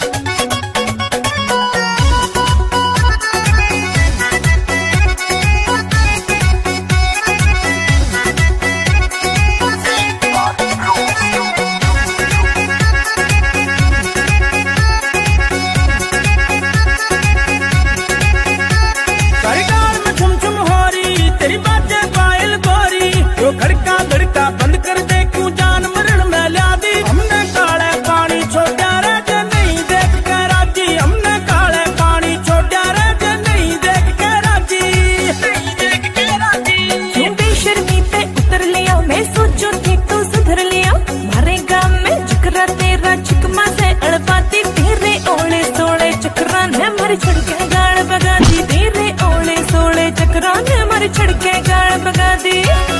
छड़के गाड़ बगा दी तेरे ओले सोले चक्रा ने मारे छड़के गाड़ बगा दी।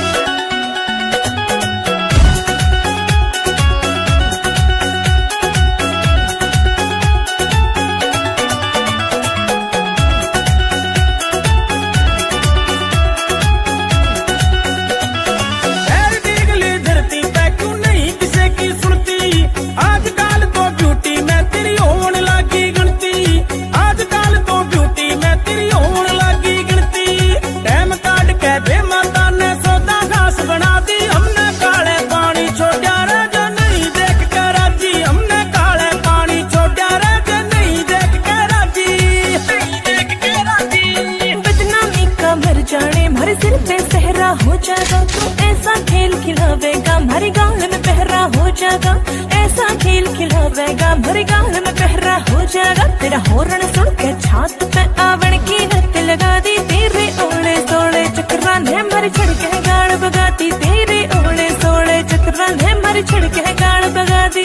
हमारे सिर पे सहरा हो जाएगा तो ऐसा खेल खिलावेगा, हमारे गाल में पहरा हो जाएगा। ऐसा खेल खिलावेगा, हमारे गाल में पहरा हो जाएगा। तेरा हॉर्न सुन के छात पे आवण की लत लगा दी तेरे ओले सोले चक्रा ने हमारे छड़के गाड़ बगा दी। तेरे ओले सोले चक्रा ने हमारे छड़के गाड़ बगा दी।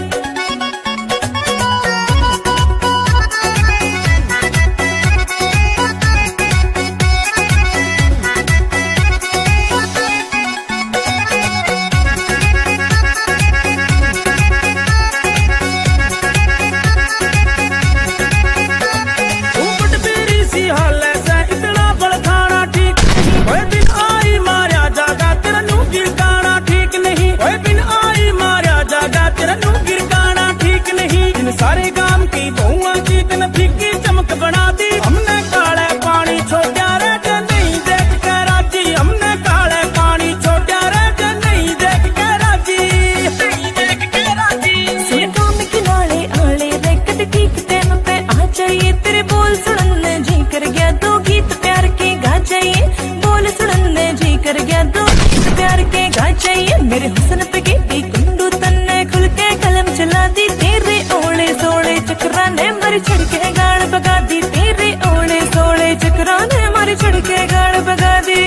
सारे गांव की बहुआ की दिन फीकी चमक बना दी। हमने काले पानी छोड़ा रे जो नहीं देख के राजी। हमने काले पानी छोड़ा रे जो नहीं देख के राजी। देख के राजी सुन काम के नाले आले रे कद ठीक टाइम पे आ जाइए। तेरे बोल सुनने जी कर गया, दो गीत प्यार के गा जाइए। बोल सुनने जी कर गया, दो गीत प्यार के गा जाइए। मेरे हुस्न पे की कुंडू तन्ने खुल के कलम चला दी। तेरे ओले सोले चक्रा ने मारे छड़के गाड़ बगा दी। तेरे ओले सोले चक्रा ने मारे छड़के गाड़ बगा दी।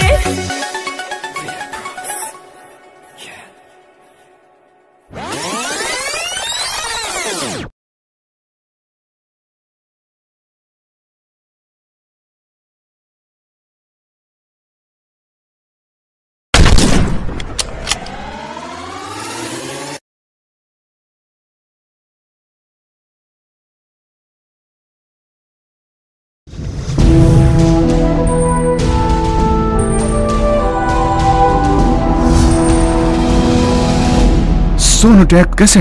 सोनोटेक कैसे